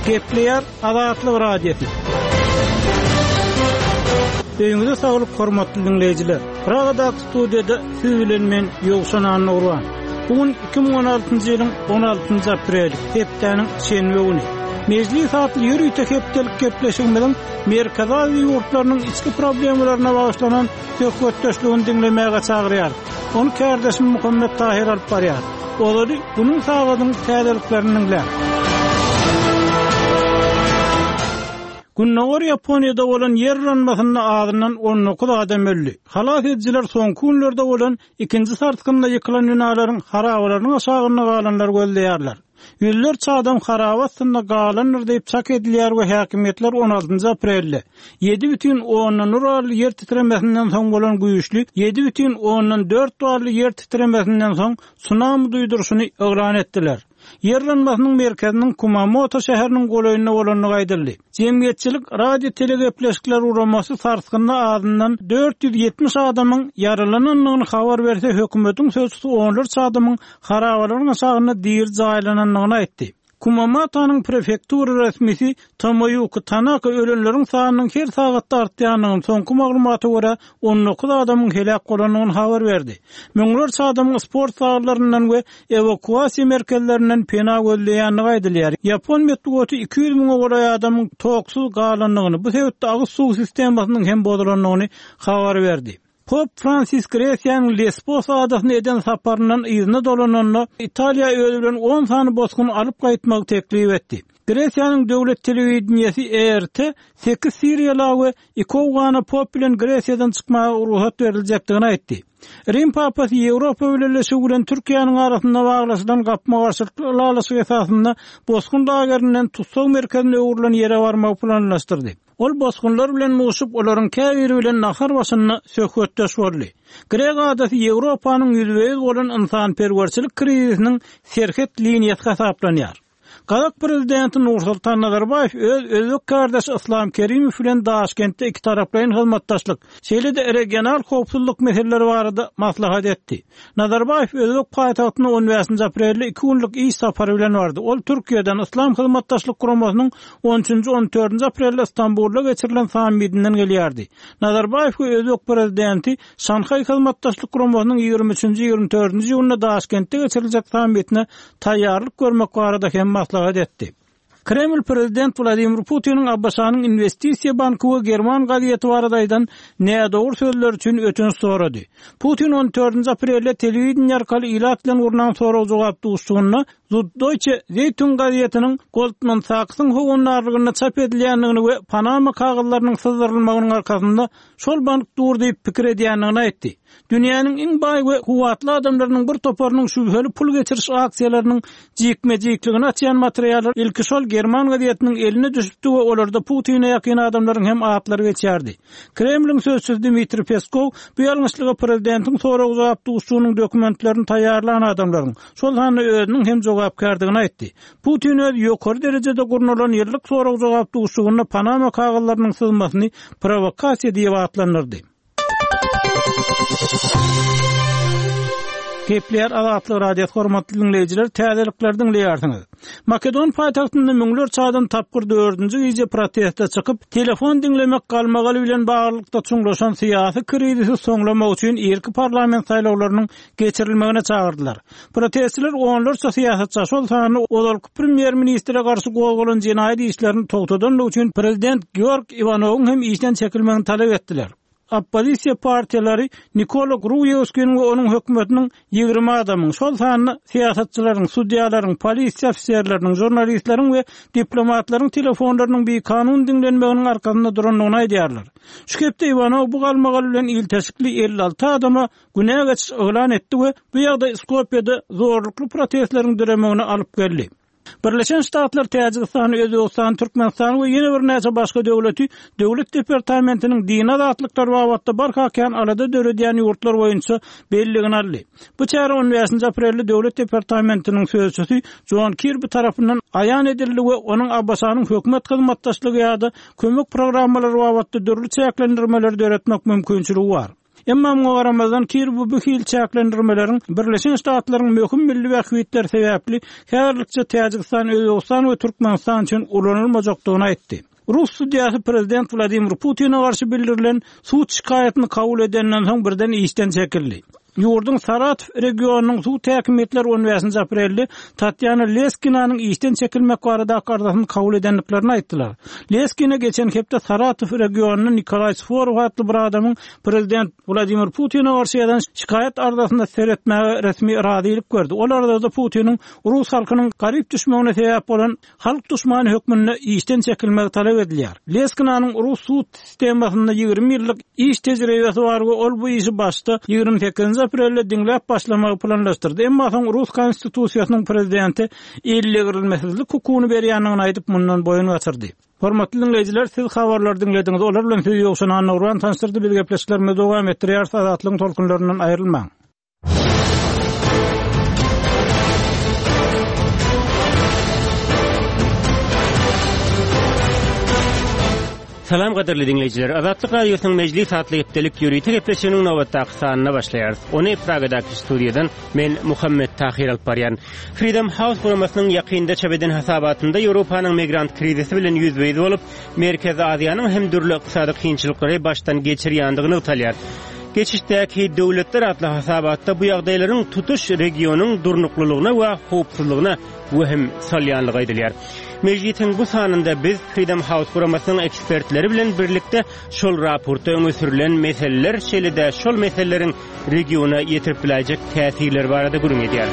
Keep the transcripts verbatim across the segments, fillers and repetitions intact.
Kepler Azatlyk Radiosu. Öňüňizde saglyk hormatly dinleýijiler. Pragada studiýada siz bilen men Ýogşan Anurwan. Bugun iki bin on altyncy ýylyň on altynjy apreli, hepdeniň şenbe güni. Meclis satly ýürüýte hepdelik gepleşigimiň Merkez Aziýa ýurtlarynyň içki problemlaryna bagyşlanan söhbetdeşligini dinlemäge çagyrýar. Onu kardeşim Muhammed Tahir alyp barýar. Olary bunyň sagadyň täzeliklerini dinler. Günnäger Ýaponiýada bolan ýer ranmasyna adyndan on dokuz adam öldi. Halat ediciler soňky günlerde bolan ikinji sartkynda ýykylan binalaryň harabalarynyň aşagyna galanlar gözleýärler. Yüzler çadam harabatyna galanlar diýip çak edilýär we häkimetler on altyncy aprelde ýedi бүтүн ondan urarly ýer titremesinden soň bolan güýçlük ýedi бүтүn ondan dört barly ýer titremesinden soň tsunami duýdurusyny eglan etdiler. Yer ranmasynyň merkeziniň Kumamoto şäheriniň golaýyna bolanyny gaýdyldy. Jemgyýetçilik radio telegepleşikler uramasy sartkynda adyndan dört ýüz ýetmiş adamyň ýaralananyny habar berse, hökümetiň sözçüsü onlarca adamyň harabalaryň aşagyna diýir jaýlananyny aýtdy. Kumamoto'nun prefektura resmisi Tomoyuki Tanaka ölenlerin sanynyň her sagatda artýanyny soňky maglumaty görä on dokuz adamyň helak bolanyny habar berdi. Müňlerçe adam sport sahalaryndan we evakuasiýa merkezlerinden pena gözleýänini gaýdylýar. Yapon metbuaty iki yüz miň goraý adamyň toksuz galanyny, bu sebäpde agyz suw sistemasynyň hem bodulanyny habar berdi. Pop Francis Grecia'nın Lesbos adasyna eden saparyndan izni dolananyny Italiýa öýle bilen on sany bozgun alyp gaýtmagy teklip etdi. Grecia'nın döwlet telewizionyasy E R T sekiz Siriýaly we iki Awgana pop bilen Grecia'dan çykmagy ruhsat berilejekdigini aýtdy. Rim papasy Ýewropa bileşigi bilen Türkiýanyň arasynda baglaşylan gapma garşylyk esasynda bozgun dagerinden tutsak merkezine öwrülen ýere barmagy planlaşdyrdy. Ol bozgunlar bilen muşup olaryň käbiri bilen nahar başyny söhbetdeş boldy. Grek adasy Ýewropanyň ýüzüňiz bolan insanperwerçilik krizisiniň serhet liniýasy hesaplanýar. Kazak prezidenti Nursultan Nazarbayev öz özlük kardeş İslam Kerimow bilen Daşkentde iki taraplayın hizmetdaşlyk, şeýle-de regional howpsuzlyk meseleleri barada maslahat etdi. Nazarbayev özlük paýtagtyna on beşinji aprelde iki günlük iş sapary bilen bardy. Ol Türkiýeden İslam hizmetdaşlyk guramasynyň on üçinji on dördünji aprelde Istanbulda geçirilen sammitinden gelýärdi. Nazarbayew özlük prezidenti Şanhay hizmetdaşlyk guramasynyň ýygrimi üçinji ýygrimi dördünji ýylyna Daşkentde geçiriljek sammitine taýýarlyk görmek barada hem maslahat etdi. Kreml prezident Vladimir Putin'in Abbasanyň investisiýa banky we German gaziýeti baradaýdan nädogry sözler üçin ötünç sorady. Putin on dördünji aprelde telewizion arkaly ilat bilen urunan soragy jogap duşdygyna Deutsche Zeitung gaziýetiniň Goldman Sachs'yň howanlaryna çap edilýändigini we Panama kagallarynyň syzdyrylmagynyň arkasynda şol bank dur diýip pikir edýändigini aýtdy. Dünýäniň iň baý we kuwatly adamlarynyň bir toparynyň şübheli pul geçiriş aksiýalarynyň jikmejikligini açýan materiallar ilki şol German gaziýetiniň eline düşüpdi we olarda Putin'e ýakyn adamlaryň hem atlary geçýärdi. Kremliň sözçüsü Dmitri Peskov bu ýalňyşlyga prezidentiň soragy jogap duşunyň dokumentlerini taýýarlayan adamlaryň şol hany özüniň hem jogapkardygyny aýtdy. Putin öz ýokary derejede gurnulan ýyllyk soragy jogap duşugyna Panama kagallarynyň sızmasyny provokasiýa diýip atlandyrdy. Kepler Azatlyk Radiosu hormatly dinleýijiler, täzeliklerden dinleýärsiňiz. Makedon paýtagtynda müňlerçe adam tapgyr dördünji gece protestde çykyp, telefon dinlemek galmagaly bilen baglykda çuňlaşan syýasy krizisi soňlamak üçin erki parlament saýlawlarynyň geçirilmegine çagyrdylar. Protestçiler onlarça syýasatçy şol sany olarky premier ministre garşy gowulan jenaýat işlerini togtadanlyk üçin prezident Georg Ivanowyň hem işden çekilmegini talep etdiler. Oppozisiýa partiýalary Nikola Grujewskiň we onuň hökümetiniň ýygrimi adamyň şol sanyny syýasatçylaryň, sudiýalaryň, polisiýa ofisiýerläriniň, jurnalistleriň we diplomatlaryň telefonlarynyň bir kanun dinlenmeginiň arkasynda duranlygyny aýdýarlar. Şu kepde Ivanow bu galmagaly bilen ilteşikli elli alty adama günäge geçiş eglan etdi we bu ýagdaý Skopje'de zorlukly protestleriň döremegine alyp geldi. Birleşen Ştatlar, Täjikistan, Özbegistan, Türkmenistan we ýene bir näçe başga döwleti döwlet departamentiniň din azatlyklary babatda barhakyan alada döredýän ýurtlar boýunça belligini aldy. Bu çara on beşinji aprelde döwlet departamentiniň sözçüsü John Kirby tarapyndan aýan edildi we onuň Abbasanyň hökümet hyzmatdaşlygy ýa-da kömek programmalary babatda dörli çäklendirmeler döretmek mümkinçiligi bar. Emma muňa garamazdan kir bu bükil çäklendirmeleriň Birleşen Ştatlaryň möhüm milli wäkilleri sebäpli häzirlikçe Täjikistan, Özbegistan we Türkmenistan üçin ulanylmajakdygyny aýtdy. Rus sudyasy prezident Vladimir Putin'e garşy bildirilen suç şikaýatyny kabul edenden soň birden işden çekildi. Ýurdun Saratov regionunyň suw täkimiýetler Universiteti aprelli Tatyana Leskinanyň işden çekilmek barada gardasyny kabul edenliklerini aýtdylar. Leskina geçen hepde Saratov regionunyň Nikolay Sforov adly bir adamyň prezident Vladimir Putin'e garşy eden şikaýat ardasynda seretmäge resmi iradylyk gördi. Olarda da Putin'in Rus halkynyň garyp düşmegine sebäp bolan halk düşmany hökmünde işden çekilmegi talap edilýär. Leskinanyň Rus suw sistemasynda ýygrimi ýyllyk iş tejribesi bar we ol bu işi başda ýygrimi sekizinji aprelde dinläp başlamagy planlaşdyrdy. Emma soň Rus konstitusiýasynyň prezidenti illegirilmesizlik hukugyny berýändigini aýdyp mundan boyun gatyrdy. Hormatly dinleýijiler, siz habarlar dinlediňiz. Olar bilen söýüş ýokşan Nurwan tanıştyrdy. Biz gepleşiklerimiz dowam etdirýär. Sadatlyň tolkunlaryndan aýrylmaň. Salam gaderli dinleyijiler. Azatlyk radiosynyň mejlis atly hepdelik ýürüýte gepleşiginiň nowatdaky sanyna başlaýarys. Ony Pragadaky studiýadan men Muhammed Tahir Alparyan. Freedom House programmasynyň ýakynda çabeden hasabatynda Ýewropanyň migrant krizisi bilen ýüzbeýiz bolup, Merkezi Aziýanyň hem dürli ykdysady kynçylyklary baştan geçirýändigini utalýar. Geçişdäki döwletler atly hasabatda bu ýagdaýlaryň tutuş regionyň durnuklylygyna we howpsuzlygyna wehim salýanlygy aýdylýar. Mejlisin bu sanında biz Freedom House programmasynyň ekspertleri bilen birlikde şol raportda öňe sürülen meseleler şeýle-de şol meseleleriň regiona ýetirip biläjek täsirleri barada gürüm edýär.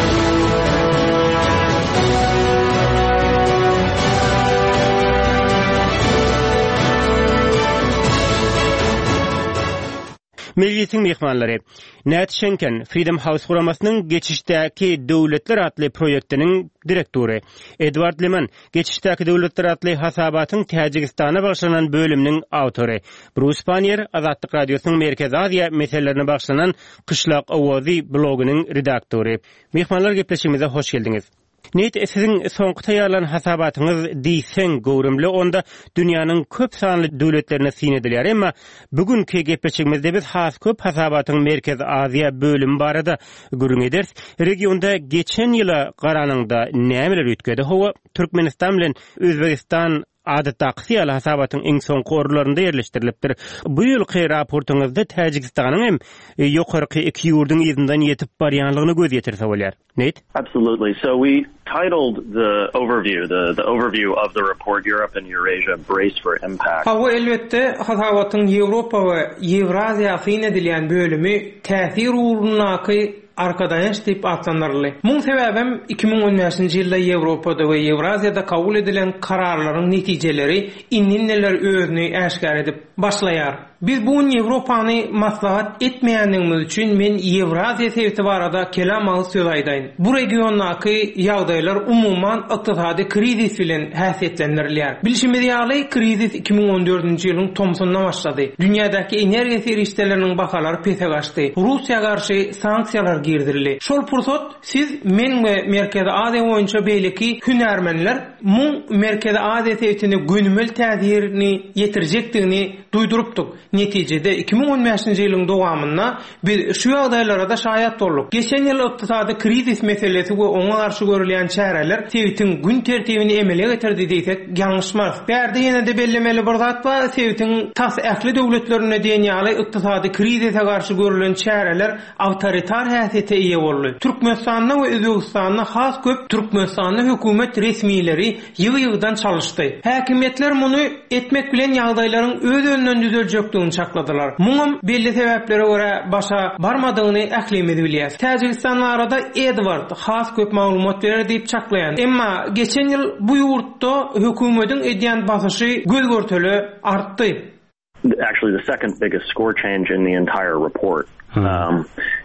Mejlisin mehmanlary Nat Schenken, Freedom House programmasynyň geçişdäki döwletler atly proýektiniň direktory, Edward Leman, geçişdäki döwletler atly hasabatyň Täjikistana bagşlanan bölüminiň awtory, Bruce Panier, Azatlyk radiosynyň Merkezi Aziýa meselelerine bagşlanan Kışlak Awazy blogynyň redaktory. Mehmanlar gepleşigimize hoş geldiňiz. Net esiň soňky taýýarlanan hasabatyňyz diýsen gowrumly onda dünýäniň köp sanly döwletlerine sin edilýär. Emma bugünkü gepleşigimizde biz has köp hasabatyň Merkezi Aziýa bölümi barada gürüň ederiz. Regionda geçen ýyla garanyňda nämeler ötkedi? Howa Türkmenistan bilen Özbegistan adatda aqsiýaly hasabatyň iň soňky orlarynda ýerleşdirilipdir. Bu ýylky raportuňyzda Täjikistanyň hem ýokarky iki ýurdun ýerdinden ýetip barýanlygyny göz ýetirse bolýar. Net? Absolutely. So we titled the overview, the the overview of the report Europe and Eurasia Brace for Impact. Ha bu elbette hasabatyň Ýewropa we Ewraziýa fin edilýän bölümi täsir uğrunaky arkadaş diýip atlanyrly. Muň sebäbim iki ming on beşinji ýylda Ýewropada we Ewraziýada kabul edilen kararlaryň netijeleri innin neler özüni äşkar edip başlaýar. Biz bu Ýewropany maslahat etmeýändigimiz üçin men Ewraziýa sebäti barada kelam aly söz aýdaýyn. Bu regiondaky ýagdaýlar umumyň ykdysady krizis bilen häsiýetlendirilýär. Bilişimiz ýaly krizis iki ming on dördünji ýylyň tomsunda başlady. Dünýädäki energiýa serişdeläriniň bahalary pese gaçdy. Russiýa garşy sanksiýalar girdirildi. Şol pursat siz men we Merkezi Aziýa boýunça beýleki hünärmenler muň Merkezi Aziýa sebätini gönümel täsirini ýetirjekdigini duýdurupdyk. Netijede iki ming on beşinji ýylyň dowamynda biz şu ýagdaýlara da şaýat bolduk. Geçen ýyl ykdysady krizis meselesi we oňa garşy görülen çäreler sebätiň gün tertibini emele getirdi diýsek ýalňyşmaz. Bärde ýene-de bellemeli bir zat bar, sebätiň tas ähli döwletlerine diýen ýaly ykdysady krizise garşy görülen çäreler awtoritar häsiýete ýa boldy. Türkmenistanda we Özbegistanda has köp Türkmenistanda hökümet resmiýetleri ýygy-ýygydan çalyşdy. Häkimetler muny etmek bilen ýagdaýlaryň öz önünden düzeljekdigini çakladylar. Muňam belli sebäplere görä başa barmadygyny ählimiz bilýär. Täjikistan arada Edward has köp maglumat berer diýip çaklaýan. Emma geçen ýyl bu ýurtda hökümetiň edýän basyşy göz görteli artdy. Actually, the second biggest score change in the entire report. Um,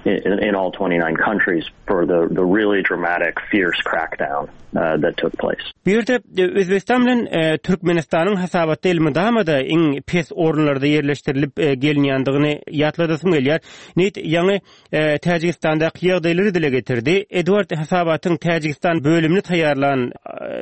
in, in all twenty-nine countries for the, the really dramatic, fierce crackdown uh, that took place. Bir de Özbekistan bilen e, Türkmenistanyň hasabatda elmidamada iň pes orunlarda yerleştirilip e, gelinýändigini ýatladasym gelýär. Net ýa-ni e, Täjikistanda ýagdaýlary dile getirdi. Edward hasabatyň Täjikistan bölümini taýýarlanan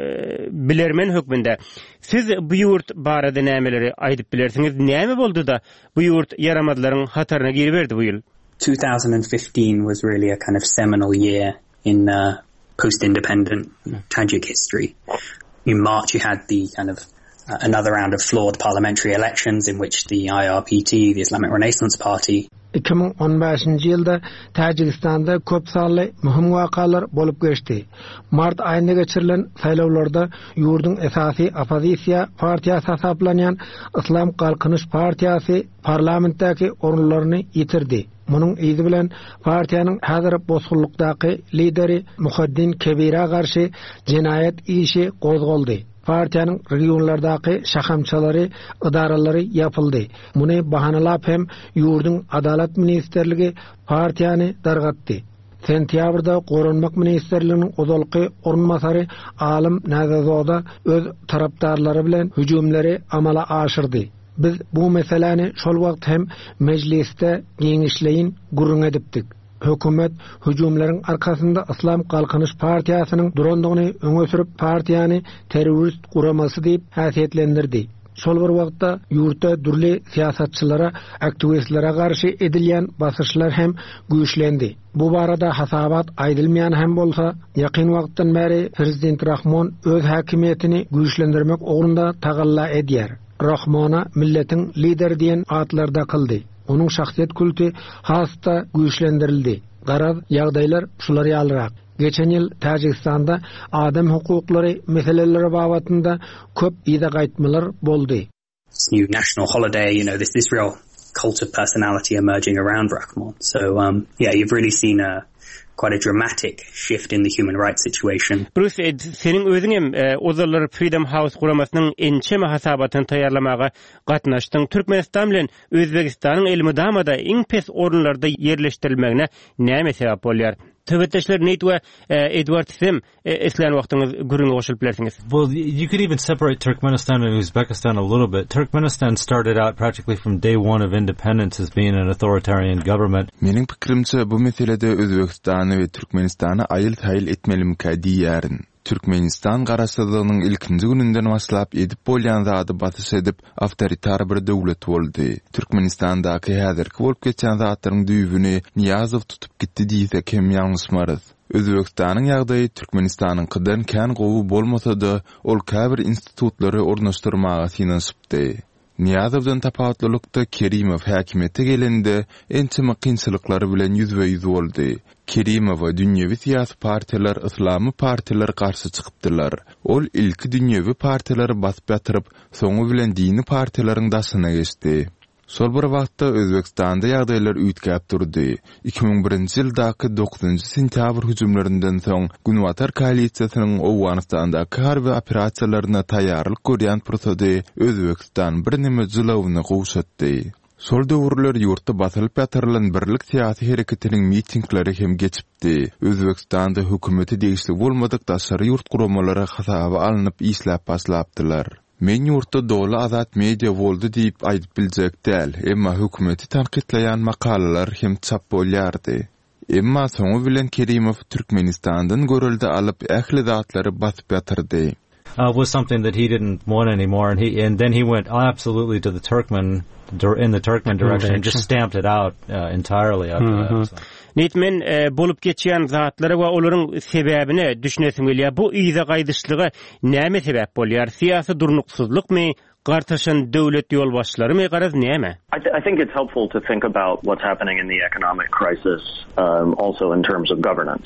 e, bilermen hökmünde. Siz bu ýurt barada nämeleri aýdyp bilersiňiz? Näme boldy da bu ýurt yaramadlaryň hataryna giriberdi bu ýyl? twenty fifteen was really a kind of seminal year in uh, post-independent Tajik history. In March you had the kind of uh, another round of flawed parliamentary elections in which the I R P T, the Islamic Renaissance Party, iki ming on beşinji ýylda Täjikistanda köp sanly mühim wakalar bolup geçdi. Mart aýynda geçirilen saýlawlarda ýurdun esasy opozisiýa partiýasy hesaplanýan Islam Galkynyş Partiýasy parlamentdäki orunlaryny ýitirdi. Munun ýyzy bilen partiýanyň häzir bozgullukdaky lideri Muhaddin Kebira garşy jinayet işi gozgoldy. Partiýanyň regionlardaky şahamçalary, idaralary ýapyldy. Muny bahanalap hem ýurdun adalet ministerligi partiýany dargatdy. Sentýabrda Goranmak ministerliginiň ozalky orunmasary Alim Nazazoda öz tarapdarlary bilen hüjümleri amala aşyrdy. Biz bu meseleni şol wagt hem mecliste giňişleýin gurrun edipdik. Hökümet hüjümleriň arkasynda Islam Galkynyş Partiýasynyň durandygyny öňe sürüp partiýany terrorist guramasy diýip häsiýetlendirdi. Şol bir wagtda ýurtda durly siýasatçylara, aktivistlere garşy edilýän basyşlar hem güýçlendi. Bu barada hasabat aýdylmaýan hem bolsa, ýakyn wagtdan beri Prezident Rahmon öz häkimiýetini güýçlendirmek ogunda tagalla edýär. Rahmona milletin lider diýen atlarda kıldy. Onun şahsiyet kulti hasta güýçlendirildi. Garaz ýagdaýlar şular ýalyrak. Geçen ýyl Täjikistanda adam hukuklary meseleleri babatynda köp ýyda gaýtmalar boldy. This new national holiday, you know, this this real cult of personality emerging around Rahmon. So um yeah, you've really seen a quite a dramatic shift in the human rights situation. Bruce, senin özüň hem ozallar Freedom House guramasynyň ençe hasabatyny taýýarlamaga gatnaşdyň. Türkmenistan bilen Özbegistanyň elmidamada iň pes orunlarda yerleşdirilmegine näme sebäp bolýar? Töbetdeşler neýtwe Edward Sim eslen wagtyňyz gürüňe goşulyp bilersiňiz. Well, you could even separate Turkmenistan and Uzbekistan a little bit. Turkmenistan started out practically from day one of independence as being an authoritarian government. Meniň pikirimçe bu meselede Özbekistany we Türkmenistany aýyl-taýyl etmelimkä diýärin. Türkmenistan garaşsyzlygynyň ilkinji gününden başlap edip bolýan zady batys edip awtoritar bir döwlet boldy. Türkmenistandaky häzirki bolup geçen zatlaryň düýbüni Niyazow tutup gitdi diýsek hem ýalňysmarys. Özbekistanyň ýagdaýy Türkmenistanyň kydan kän gowy bolmasa-da ol käbir institutlary ornaşdyrmaga synaşypdy. Niyazowdan tapawutlykda Kerimow häkimete gelende ençeme kynçylyklary bilen ýüzbe-ýüz boldy. Kerimowa dünýäwi siýasy partiýalar, islamy partiýalar garşy çykypdylar. Ol ilki dünýäwi partiýalary basyp ýatyryp, soňu bilen dini partiýalaryň daşyna geçdi. Sol bir wagtda Özbekistanda ýagdaýlar üýtgäp durdy. iki ming birinji ýyldaky dokuzunji sentýabr hüjümlerinden soň Günwatar koalisiýasynyň Owganistandaky harby operasiýalaryna taýýarlyk görýän prosesde Özbekistan bir neme jylawyny gowşatdy. Sol döwürler ýurtda basylyp ýatyrylan birlik siýasy hereketiniň mitingleri hem geçipdi. Özbekistanda hökümeti diýişli bolmadyk daşary ýurt guramalary hasaba alınıp işläp başlapdylar. Men ýurtda doly azat media boldy diýip aýdyp biljek däl, emma hökümeti tanqidleýän makalalar hem çap bolýardy. Emma soňu bilen Kerimow Türkmenistandan görüldi alyp ähli zatlary basyp ýatyrdy. Uh, was something that he didn't want anymore, and he and then he went absolutely to the Turkmen in the Turkmen direction and just stamped it out uh, entirely after mm-hmm. that. So. Nitmen e, bolup geçýän zatlary we olaryň sebäbine düşünesim gelýär. Bu ýyza gaýdyşlygy näme sebäp bolýar? Siýasy durnuksyzlykmy, gartaşan döwlet ýolbaşçylarymy, garaz näme? I, th- I think it's helpful to think about what's happening in the economic crisis um, also in terms of governance.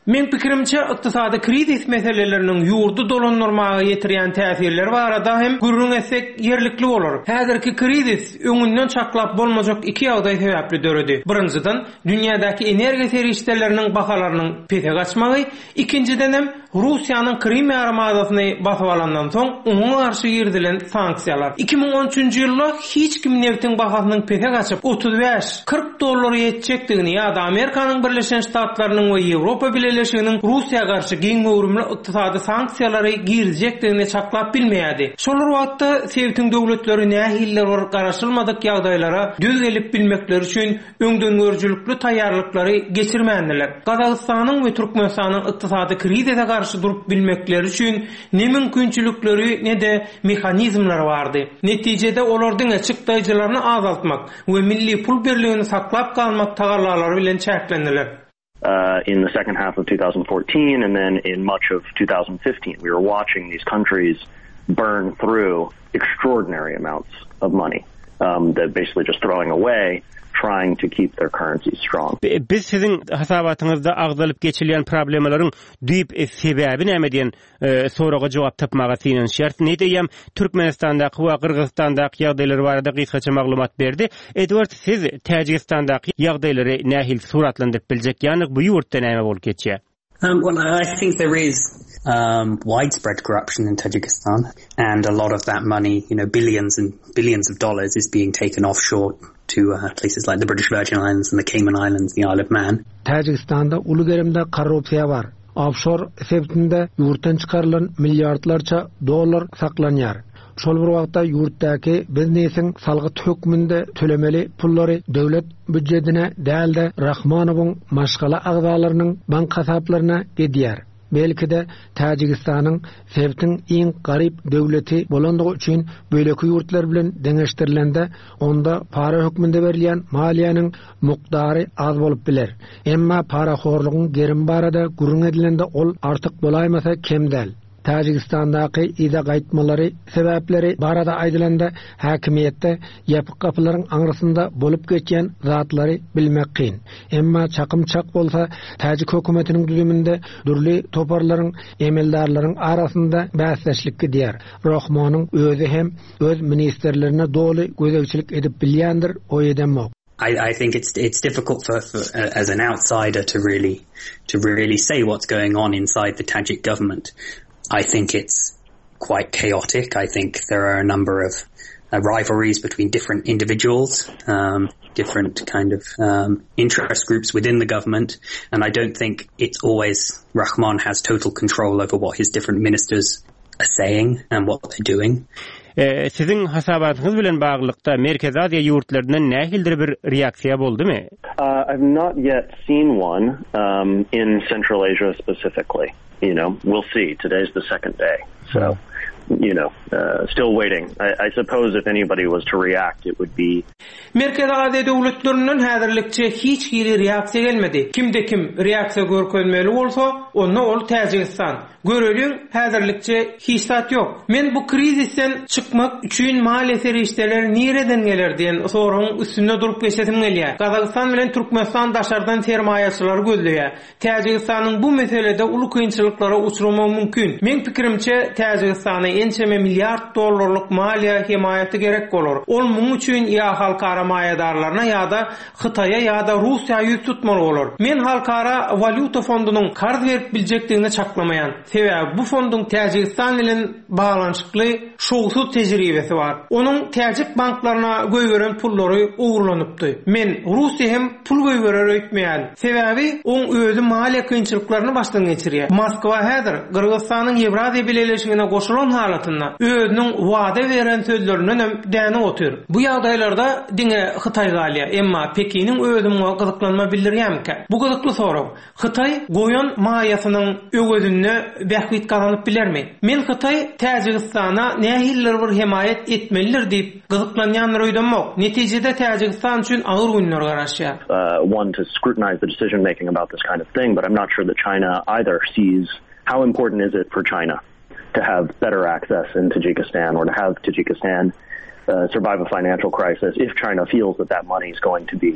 Men pikirimçe ykdysady krizis meseleleriniň ýurdu dolanmagy ýetirýän täsirleri barada hem gurrun etsek yerlikli bolar. Häzirki krizis öňünden çaklap bolmajak iki ýagdaý sebäpli döredi. Birinjiden dünýädäki energiýa serişleriniň bahalarynyň pete gaçmagy, ikinciden hem Russiýanyň Krim ýarymadasyny basyp alandan soň oňa garşy ýerdilen sanksiýalar. iki ming on üçünji ýylda hiç kim neftiň bahasynyň pete gaçyp otuz beş kırk dollar ýetjekdigini ýa-da Amerikanyň Birleşen Ştatlarynyň we Ýewropa Birleşiginiň Russiýa garşy giň öwrümli ykdysady sanksiýalary girizjekdigini çaklap bilmeýärdi. Şolar wagtda Sewitiň döwletleri nähiller bar garaşylmadyk ýagdaýlara düz gelip bilmekleri üçin öňden görjülükli taýýarlyklary geçirmändiler. Gazagystanyň we Türkmenistanyň ykdysady krizine garşy durup bilmekleri üçin ne mümkinçilikleri ne de mehanizmlary bardy. Netijede olardyň açykdaýjylaryny azaltmak we milli pul birligini saklap kalmak tagallalary bilen çäklendiler. Uh, in the second half of two thousand fourteen and then in much of two thousand fifteen, we were watching these countries burn through extraordinary amounts of money um, that basically just throwing away, trying to keep their currency strong. Biz sizin hasabatyňyzda agdalyp geçilen problemlaryň düýp sebäbi näme diýen soraga jogap tapmaga synan şert. Nädeýem Türkmenistandaky we Kyrgyzstandaky ýagdaýlar barada gysgaça maglumat berdi. Edward, siz Täjikistandaky ýagdaýlary nähil suratlandyryp biljek ýany bu ýurtda näme bolup geçýär? Um, well, I think there is um, widespread corruption in Tajikistan, and a lot of that money, you know, billions and billions of dollars is being taken offshore to uh, places like the British Virgin Islands and the Cayman Islands, the Isle of Man. Tajikistanda ulugerimde korrupsiýa bar. Offshore sebitinde yurtdan çıkarılan milyardlarca dolar saklanýar. Şol bir wagtda ýurtdaky biznesiň salgyt hökmünde tölemeli pullary döwlet büdjetine dälde Rahmanowyň maşgala agzalarynyň bank hasaplaryna gidýär. Belki de Tajikistanyň sebitiň iň garyp döwleti bolandygy üçin böleki ýurtlar bilen deňeşdirilende onda para hökmünde berilýän maliýanyň mukdary az bolup biler. Emma para horlugyň gerim barada gurrun edilende ol artyk bolaýmasa kemdel. Tajikistandaky ida gaýtmalary sebäpleri barada aýdylanda häkimiýetde ýapyk kapylaryň aňrysynda bolup geçýän zatlary bilmek kyn. Emma çakymçak bolsa Tajik hökümetiniň düzüminde dürli toparlaryň emeldarlaryň arasynda bäsleşlik gidýär. Rahmanyň özü hem öz ministerlerine doly gözegçilik edip bilýändir, o edemok. I, I think it's it's difficult for, for uh, as an outsider to really to really say what's going on inside the Tajik government. I think it's quite chaotic. I think there are a number of uh, rivalries between different individuals, um, different kind of um, interest groups within the government, and I don't think it's always Rahman has total control over what his different ministers are saying and what they're doing. E, sizin hasabatyňyz bilen baglykda Merkez Aziýa ýurtlarynyň nähildir bir reaksiýa boldymy? Uh, I've not yet seen one um, in Central Asia specifically. You know, we'll see. Today's the second day. So, you know, uh, still waiting. I, I suppose if anybody was to react, it would be... Merkez Aziýa döwletlerinden häzirlikçe hiç giri reaksiýa gelmedi. Kimde kim reaksiýa görkezmeli bolsa, onda ol Täjikistan. Görelüň häzirlikçe hiç zat yok. Men bu krizisten çykmak üçin mali serişdeler nereden geler diýen soragyň üstünde durup geçesim gelýär. Gazagystan bilen Türkmenistan daşardan sermaýaçylar gözleýär. Täjikistanyň bu meselede uly kynçylyklara uçurmagy mümkin. Men pikirimçe Täjikistana ençeme milyard dollarlyk maliýa himayaty gerek bolar. Ol muň üçin ýa halkara maýadarlaryna ýa-da Hytaýa ýa-da Russiýa ýüz tutmaly bolar. Men halkara valyuta fondunyň karz berip biljekdigini çaklamaýan. Sebäbi bu fonduň Täjikistan bilen baglanyşykly şowsuz tejribesi bar. Onuň Täjik banklaryna göýberen pullary ugurlanypdy. Men Russiýa hem pul göýberer öýtmeýän. Sebäbi oň özü maliýa kynçylyklaryny başdan geçirýär. Moskwa häzir Kyrgyzstanyň Ýewraziýa Birleşigine goşulan halatynda özüniň wada beren sözlerinden hem däne otur. Bu ýagdaýlarda diňe Hytaý galýa, emma Pekiniň özüne gyzyklanma bildirýärmi? Bu gyzykly sorag. Hytaý goýan maýasynyň öwgüdünde bähwit galanyp bilermi? Men Hytaý Täjikistana nähiller bir himayet etmelidir diýip gyzyklanýanlar öýdenmok. Netijede Täjikistan üçin agyr günler garaşýar. Uh, one to scrutinize the decision making about this kind of thing, but I'm not sure that China either sees how important is it for China to have better access in Tajikistan or to have Tajikistan uh, survive a financial crisis if China feels that that money is going to be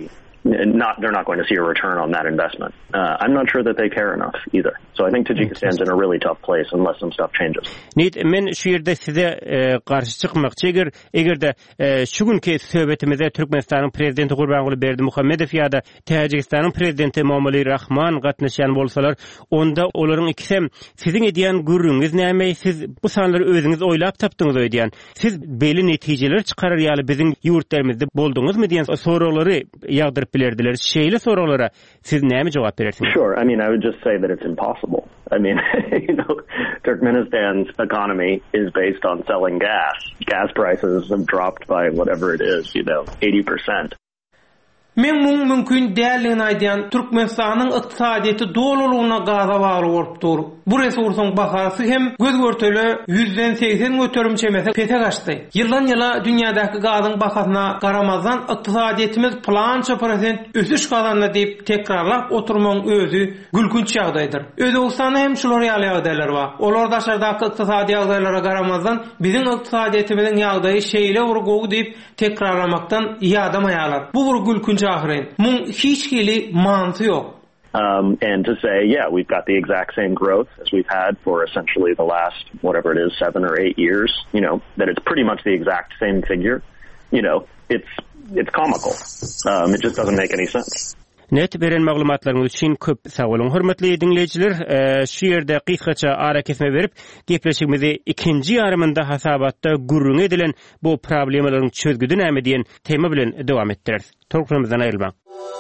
not they're not going to see a return on that investment. Uh, I'm not sure that they care enough either. So I think Tajikistan's in a really tough place unless some stuff changes. Nit men şu yerde size karşı çıkmakçı eger eger de şu günkü söhbetimizde Türkmenistan'ın prezidenti Gurbanguly Berdimuhammedow ýa-da Tajikistan'ın prezidenti Emomali Rahman gatnaşan bolsalar, onda olaryň ikisi sizin edýän gürrüňiz näme, siz bu sanlary özüňiz oýlap tapdyňyz öýdýän, siz belli netijeler çykarar ýaly biziň ýurtlarymyzda bolduňyzmy diýen soraglary ýagdyryp bilerdiler. Şeýle soraglary siz näme jogap berersiňiz? Sure. I mean, I would just say that it's impossible. I mean, you know, Turkmenistan's economy is based on selling gas. Gas prices have dropped by whatever it is, you know, eighty percent. Men muň mümkin däldigini aýdýan Türkmenistanyň ykdysadyety dolulugyna gaza bagly bolup dur. Bu resursyň bahasy hem gözgörteli yüzden seksen götürümçemese pete gaçdy. Ýyldan ýyla dünýädäki gazyň bahasyna garamazdan ykdysadyetimiz plança prosent ösüş gazandy diýip tekrarlap oturmaň özü gülkünç ýagdaýdyr. Özbekistanda hem şular ýaly ýagdaýlar bar. Olar daşardaky ykdysady ýagdaýlara garamazdan biziň ykdysadyetimiziň ýagdaýy şeýle urgugy diýip tekrarlamakdan ýadamaýarlar. Bu bir gülkünç ahiryn. Muň hiç kili manty ýok. Um, and to say, yeah, we've got the exact same growth as we've had for essentially the last, whatever it is, seven or eight years, you know, that it's pretty much the exact same figure, you know, it's, it's comical. Um, it just doesn't make any sense. Net beren maglumatlaryňyz üçin köp sag bolun. Hormatly dinleýijiler, şu ýerde qyskaça ara kesme berip, gepleşigimizi ikinji ýarymynda hasabatda gurrun edilen bu problemalaryň çözgüdi näme diýen tema bilen dowam etdireriz. Torkumymyzdan aýrylmaň.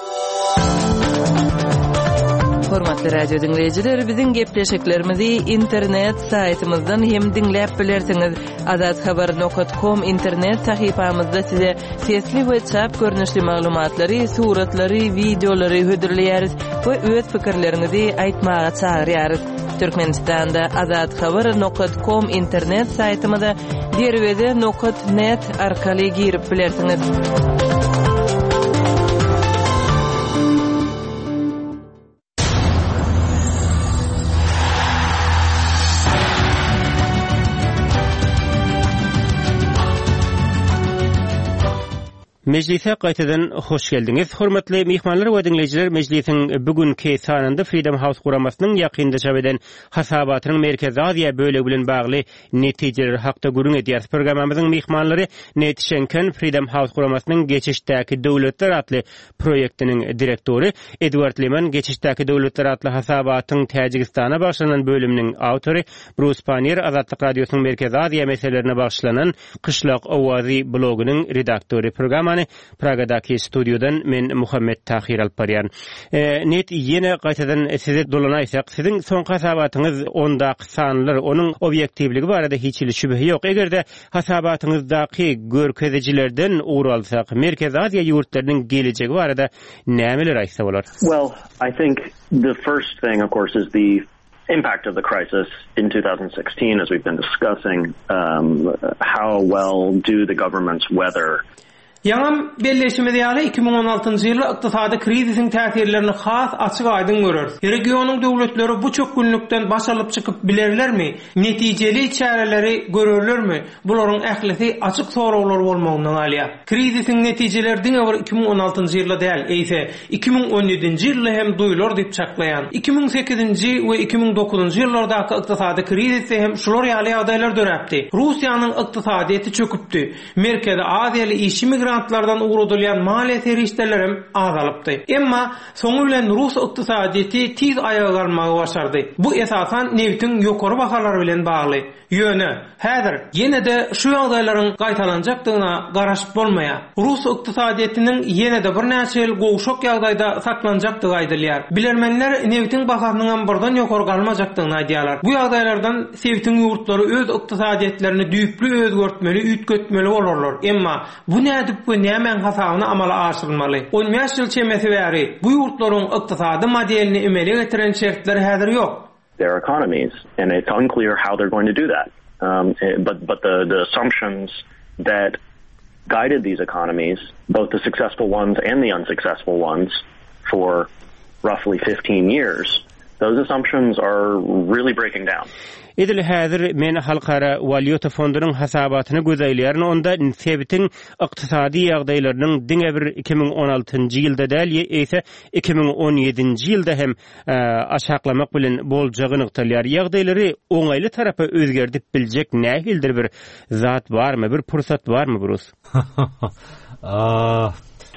Hormatly radio dinleyijiler, biziň gepleşiklerimizi internet saytymyzdan hem dinläp bilersiňiz. azat habar nokta com internet sahypamyzda size sesli we çap görnüşli maglumatlary, suratlary, videolary hödürleýäris we öz pikirleriňizi aýtmaga çagyrýarys. Türkmenistanda azat habar nokta com internet saytymyzda derwede nokta net arkaly girip bilersiňiz. Meclise qaytadan hoş geldiňiz. Hormatly mehmanlar we dinleyijiler, meclisiň bugünkü sanynda Freedom House guramasynyň ýakynda çabeden hasabatynyň Merkezi Aziýa bölegi bilen bagly netijeleri hakda gurun edýär. Programmamyzyň mehmanlary Netişenken Freedom House guramasynyň geçişdäki döwletler atly proýektiniň direktory Edward Leman, geçişdäki döwletler atly hasabatyň Täjikistana başlanan bölüminiň awtory Bruce Panier, Azatlyk Radiosynyň Merkezi Aziýa meselelerine bagşlanan Kışlak Owazy blogunyň redaktory. Program Pragadaky studiodan men Muhammed Tahir Alparyan. E, net yine qaytadan size dolanaýsak, siziň soňky hasabatyňyz onda sanlar, onuň obyektivligi barada hiç şübhe ýok. Egerde hasabatyňyzdaky görkezijilerden uğur alsak, Merkez Aziýa ýurtlarynyň gelejegi barada nämeler aýtsa bolar? Well, I think the first thing, of course, is the impact of the crisis in two thousand sixteen, as we've been discussing. Um, how well do the governments weather Yaňam belleşmede ýaly iki bin on altyncy ýyly ykdysady krizisiň täsirlerini has açyk aýdyn görür. Regionyň döwletleri bu çok günlükden baş alyp çykyp bilerlermi? Netijeli çareleri görürlermi? Bularyň ählisi açyk soraglar bolmagyndan alýar. Krizisiň netijeleri diňe iki bin on altyncy ýylda däl, eýse iki bin on ýedinji ýylda hem duýular diýip çaklaýan. iki bin sekizinji we iki bin dokuzunji ýyllardaky ykdysady krizis hem şular ýaly ýagdaýlar döräpdi. Russiýanyň ykdysadyety çöküpdi. Merkezi Aziýaly işi migrantlardan uğrudulyan maliýet terişlerlerim azalypdy. Emma soňu bilen Rus ykdysadyety tiz ayağa galmagy başardy. Bu esasan newtiň ýokary bahalary bilen bagly. Ýöne, häzir ýene-de şu ýagdaýlaryň gaýtalanjakdygyna garaşyp bolmaýar. Rus ykdysadyetiniň ýene-de bir näçe ýyl gowşak ýagdaýda saklanjakdygy aýdylýar. Bilermenler newtiň bahasynyň birden ýokary galmajakdygyny aýdýarlar. Bu ýagdaýlardan sewtiň ýurtlary öz ykdysadyetlerini düýpli özgörtmeli, ütgetmeli bolarlar. Emma bu nädip bu nämen hasabyna amala aşyrylmaly. on beş ýyl çemesi bäri bu ýurtlaryň ykdysady modelini emele getiren şertleri häzir ýok. Their economies, and it's unclear how they're going to do that. Um, but but the, the assumptions that guided these economies, both the successful ones and the unsuccessful ones, for roughly fifteen years, those assumptions are really breaking down. Edil häzir men halkara valyuta fondunyň hasabatyny gözeýlerin onda sebitin ykdysady ýagdaýlarynyň diňe bir iki ming on altynjy ýylda däl ýa-da iki ming on ýedinji ýylda hem aşaklamak bilen boljagyny ýagdaýlar ýagdaýlary oňaýly tarapy özgerdip biljek nähildir bir zat barmy, bir pursat barmy burus? uh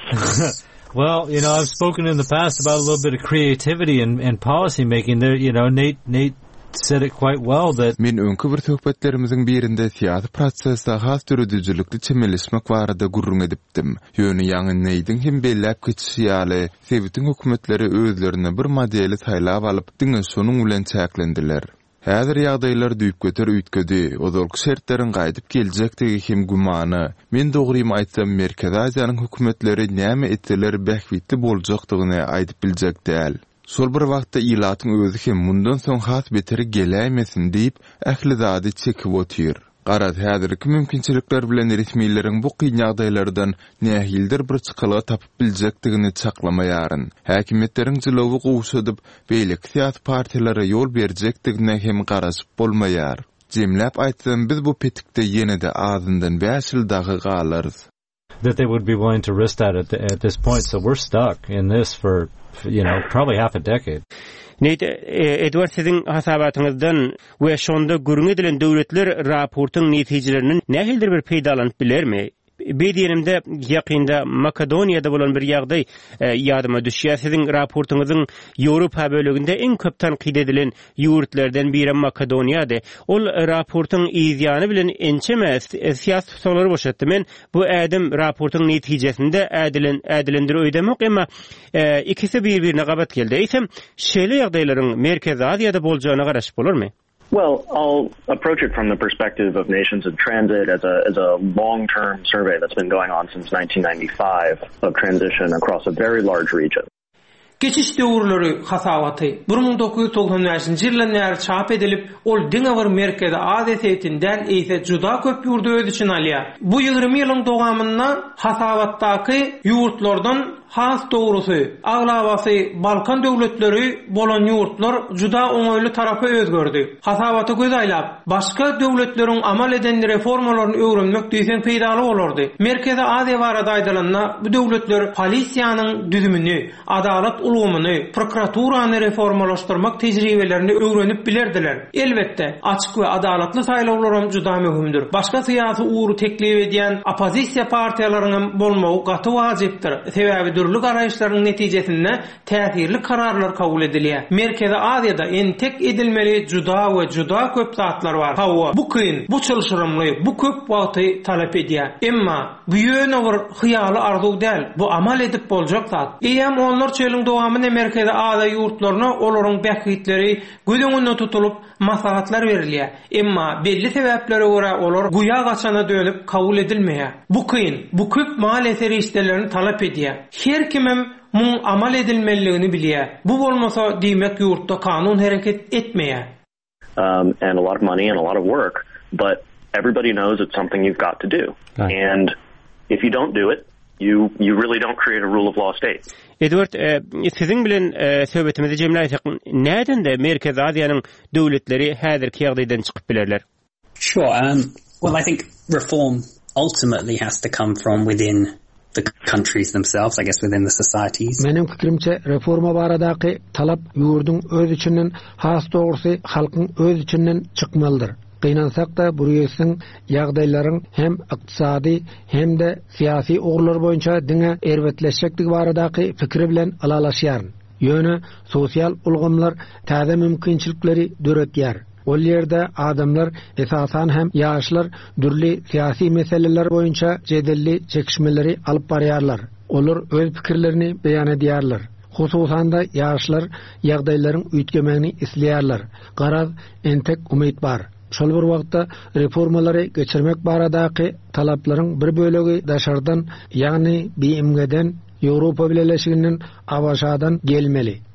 Well, you know, I've spoken in the past about a little bit of creativity and, and policy making there. You know, Nate, Nate said it quite well that men öňkü bir söhbetlerimizin birinde siýasy prosesde has türüdüjülükli çemelismek barada gurrun edipdim. Ýöne ýaňy neýdiň hem belläp geçişi ýaly sebitin hökümetleri özlerine bir modeli taýlap alyp diňe şonuň bilen çäklendiler. Häzir ýagdaýlar düýüp göter üýtgedi, odolky şertlerin gaýdyp geljekdigi hem gumany. Men dogrymy aýtsam, Merkez Aziýanyň hökümetleri näme etseler bähwitli boljakdygyny aýdyp biljek däl. Sol bir wagtda ilatyň özü hem mundan soň has beteri geläýmesin diýip ähli zady çekip otyr. Garad häzirki mümkinçilikler bilen resmiýetlerin bu kyn ýagdaýlardan nähildir bir çykylygy tapyp biljekdigini çaklamaýaryn. Häkimetleriň jylawy gowşadyp beýlik siýasy partiýalary ýol berjekdigine hem garaşyp bolmaýar. Jemläp aýtsam, biz bu petikde ýene-de azyndan beş ýyl dagy galarys. That they would be willing to risk that at, the, at this point. So we're stuck in this for, you know, probably half a decade. Neydi, Edward, sizin hasabatyňyzdan we şonda gürün edilen döwletler raportyň netijelerinin nähildir bir peýdalanyp bilermi? Beýdiýenimde ýakynda Makedoniýada bolan bir ýagdaý ýadyma düşýär. Siziň raportuňyzyň Ýewropa bölегinde en köp tanqid edilen ýurtlardan biri Makedoniýady. Ol raportyň ýyzyany bilen ençeme siýasat tutanlary boşatdy. Men bu ädim raportyň netijesinde ädilen ädilendir öýdemek, emma ikisi bir-birine gabat geldi. Eýsem, şeýle ýagdaýlaryň Merkez Aziýada boljagyna garaşyp bolarmy? Well, I'll approach it from the perspective of nations in transit as a as a long-term survey that's been going on since nineteen ninety-five of transition across a very large region. Geçiş döwürleri hasabaty bir ming dokuz ýüz togson beşinji ýyldan bäri çap edilip, ol diňe bir Merkez Aziýetinden eýse juda köp ýurdu öz için alýar. Bu ýygrimi ýylyň dowamynda hasabatdaky ýurtlardan has dogrusy, aglabasy Balkan döwletleri bolan ýurtlar juda oňaýly tarapy özgerdi. Hasabaty gözaýlap, başga döwletleriň amal eden reformalaryny öwrenmek diýsen peýdaly bolardy. Merkez Aziýa barada aýdylanda bu döwletler polisiýanyň düzümini, adalet ulumuny, prokuraturany reformalaşdyrmak tejribelerini öwrenip bilerdiler. Elbetde, açyk we adalatly saýlawlar juda möhümdir. Başga syýasy uğru teklip edýän opozisiýa partiýalarynyň bolmagy gaty wajypdyr. Sebäbi dürli garaýşlaryň netijesinde täsirli kararlar kabul edilýär. Merkez Aziýada entek edilmeli juda we juda köp zatlar bar. Hawa bu kyn, bu çylşyrymly, bu köp wagty talap edýär. Emma bu ýöne bir hyýaly arzuw däl, bu amal edip boljak zat. Eýem onlar çöýlüň dowamyny Merkez Aziýa ýurtlaryna olaryň bähwitleri göz öňünde tutulup maslahatlar berilýär. Emma belli sebäplere görä olar guya gaçana dönüp kabul edilmeýär. Bu kyn, bu köp mal eseri işlerini talap edýär. Her kimem mun amal edilmeliligini bilýär. Bu bolmasa diýmek ýurtda kanun hereket etmeýär. Um, and a lot of money and a lot of work, but everybody knows it's something you've got to do. Right. And if you don't do it, you you really don't create a rule of law state. Edward, siziň bilen söhbetimizi jemläýsek, näden de Merkez Aziýanyň döwletleri häzirki ýagdaýdan çykyp bilerler? Sure. Um, well, I think reform ultimately has to come from within the countries themselves, I guess within the societies. Menim fikrimçe reforma baradaky talap ýurdun öz içinden, has dogrusy halkyň öz içinden çykmalydyr. Gynansak da bu ýesin ýagdaýlaryň hem ykdysady hem de syýasy ogurlar boýunça diňe erwetleşekdigi baradaky fikri bilen alalaşýar. Ýöne sosial ulgamlar täze mümkinçilikleri döretýär. Ol ýerde adamlar esasan hem ýaşlar dürli syýasy meseleler boýunça jedelli çekişmeleri alyp barýarlar. Olar öz pikirlerini beýan edýärler. Hususan da ýaşlar ýagdaýlaryň üýtgemegini isleýärler. Garaz entek umyt bar. Şol bir wagtda reformalary geçirmek baradaky talaplaryň bir bölegi daşardan, ýagny B M G'den, Ýewropa Birleşiginiň awaşadan gelmeli.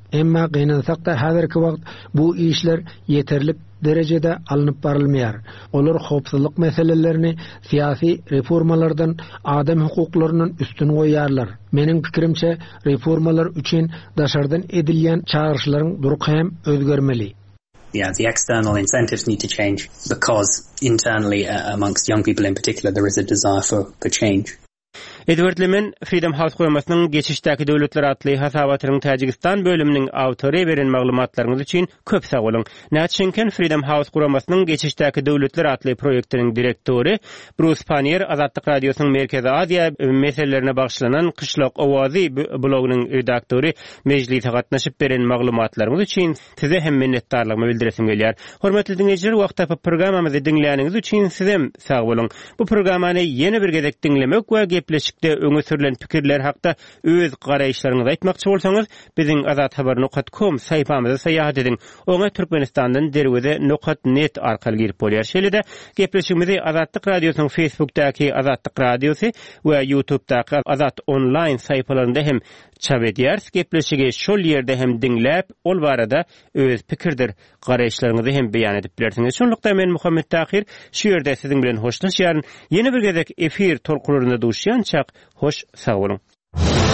Emma gynansak da häzirki wagt bu işler yeterlik derecede alınıp barılmayar. Olar howpsuzlyk meselelerini siyasi reformalardan adam hukuklarynyň üstüne goýarlar. Meniň pikirimçe reformalar üçin daşardan edilýän çağrışlaryň duruk hem özgermeli. Yeah, the external incentives need to change because internally uh, amongst young people in particular there is a desire for, for change. Edward Leman Freedom House guramasynyn geçişdäki döwletler atly hasabatynyň Tajikistan bölüminiň awtory beren maglumatlaryňyz üçin köp sag bolun. Näçenken Freedom House guramasynyn geçişdäki döwletler atly proýektiniň direktory Bruce Panier Azatlyk radiosynyň Merkezi Aziýa meselelerine bagşlanan Kışlak Owazy blogunyň redaktory mejlise gatnaşyp beren maglumatlaryňyz üçin size hem minnetdarlygymy bildiresim gelýär. Hormatly dinleýijiler, wagtda programmamyzy dinleýäniňiz üçin sizem sag bolun. Bu programmany ýene bir gezek dinlemek we gepleşik de öňe sürülen pikirler hakda öz garaýşlaryňyzy aýtmakçy bolsaňyz, biziň azat habar nokta com saýpamyza saýahat ediň. Oňa Türkmenistandan derwede nokta net arkaly girip bolýar. Şeýle-de gepleşigimizi Azatlyk radiosynyň Facebookdaky Azatlyk radiosy we YouTubedaky Azat online saýpalarynda hem çap edýär. Gepleşigi şol ýerde hem dinläp, ol barada öz pikirdir, garaýşlaryňyzy hem beýan edip bilersiňiz. Şonlukda men Muhammed Tahir şu ýerde siziň bilen hoşlaşýaryn. Ýene bir gezek efir tolkularyna duşýançak hoş sag bolun.